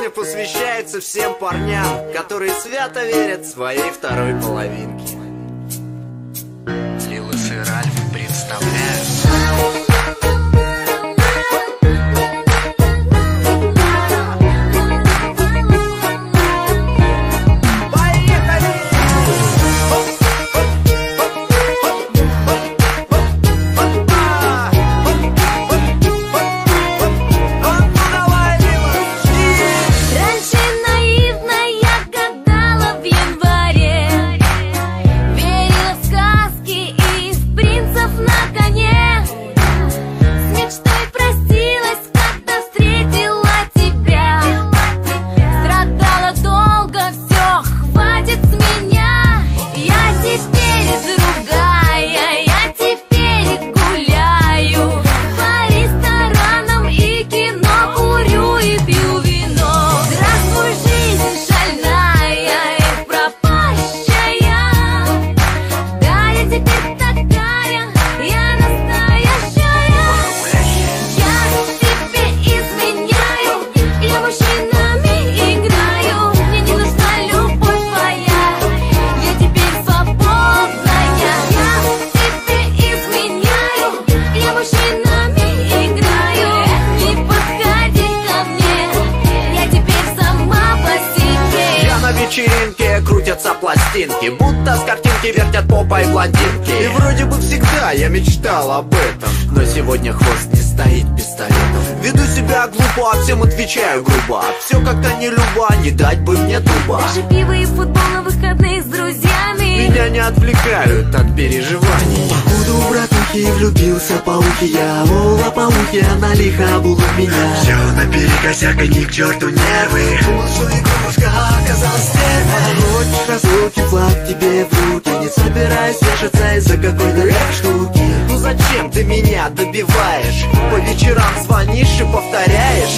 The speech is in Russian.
песня посвящается всем парням, которые свято верят своей второй половинке. Лилус и Ральф представляют. Крутятся пластинки, будто с картинки вертят попой блондинки. И вроде бы всегда я мечтал об этом, но сегодня хвост не стоит пистолетом. Веду себя глупо, а всем отвечаю грубо. Все как-то не любо, не дать бы мне труба. Даже пиво и футбол на выходных с друзьями меня не отвлекают от переживаний. Походу у братухи влюбился пауки я. О, лопоухи, она лихо обула меня. Все наперекосяк, и ни к черту нервы. Думал, что игрушка оказалась стерва. Хочешь разлуки, флаг тебе в руки. Не собираюсь вешаться из-за какой-то штуки. Ну зачем ты меня добиваешь? По вечерам звонишь и повторяешь: